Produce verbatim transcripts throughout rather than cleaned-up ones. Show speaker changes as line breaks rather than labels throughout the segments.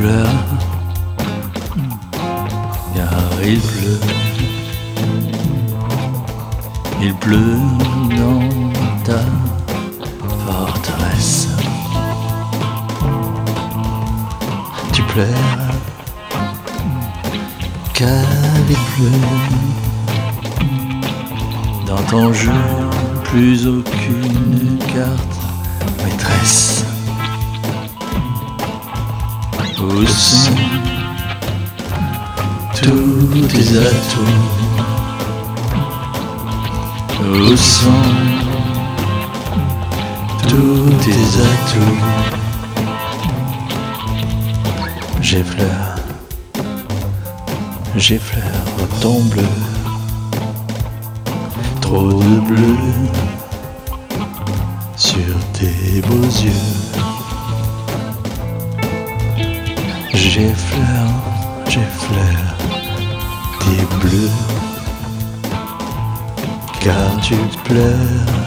pleure, car il pleut. Il pleut dans ta forteresse. Tu pleures, car il pleut. Dans ton jeu, plus aucune carte maîtresse. Où sont tous tes atouts? Où sont tous tes atouts? J'effleure, j'effleure ton bleu. Trop de bleu sur tes beaux yeux. J'effleure, j'effleure tes bleus, car tu pleures,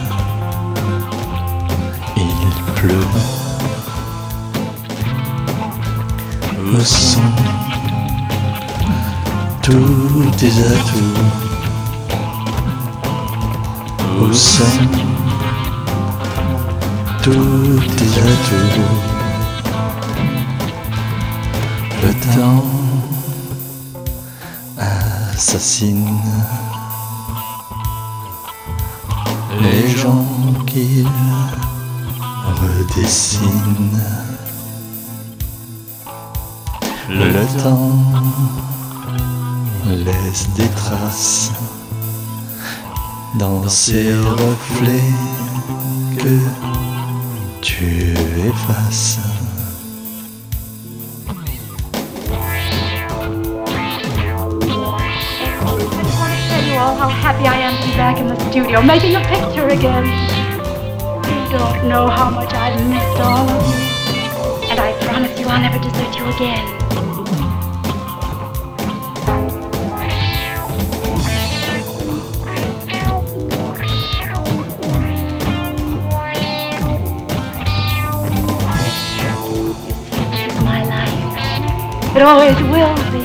il pleut. Où sont tous tes atouts? Où sont tous tes atouts? Le temps assassine les gens qu'il redessine. Le temps laisse des traces dans ces reflets que tu effaces.
Oh, how happy I am to be back in the studio, making a picture again. You don't know how much I've missed all of you. And I promise you I'll never desert you again. This is my life. It always will be.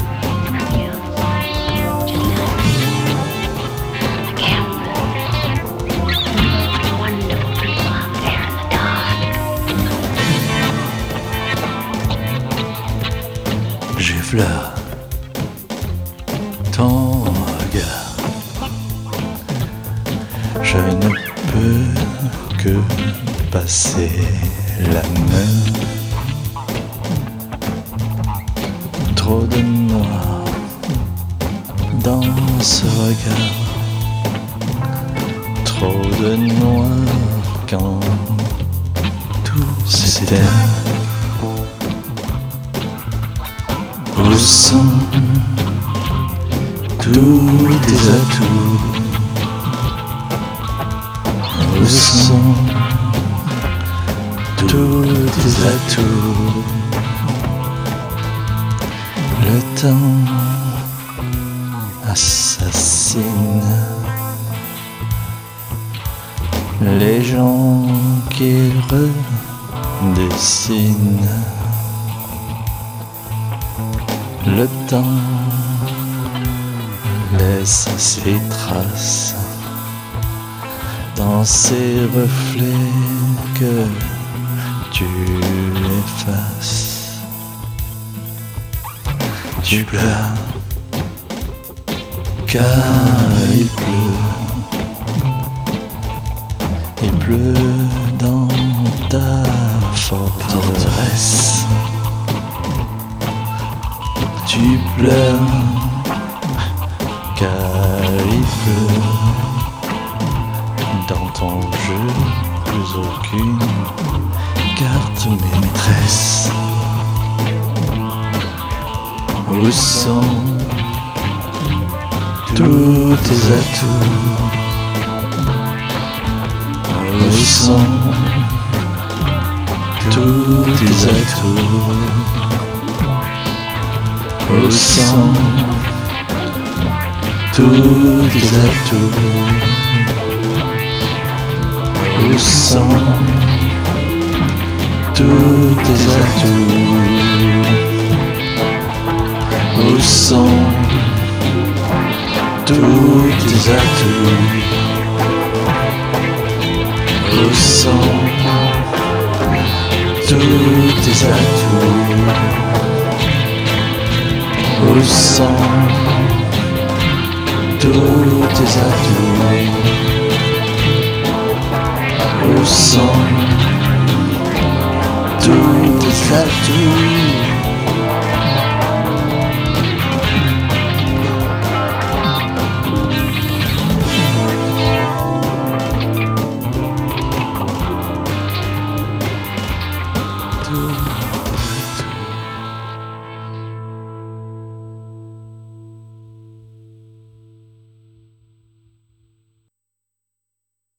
J'effleure ton regard. Je ne peux que passer la main. Trop de noir dans ce regard. Trop de noir quand tout s'éteint. Où sont tous tes atouts? Où sont tous tes atouts? Le temps assassine les gens qu'il redessine. Le temps laisse ses traces dans ces reflets que tu effaces. Tu pleures, car il pleut. Il pleut dans ta forteresse. Tu pleures, car il pleut. Dans ton jeu, plus aucune carte maîtresse. Où sont tous tes atouts? Où sont tous tes atouts? Où sont tous tes atouts? Où sont tous tes atouts? Ressens tous tes atouts. Ressens tous tes atouts. Ressens tous tes atouts. Ressens tous tes atouts.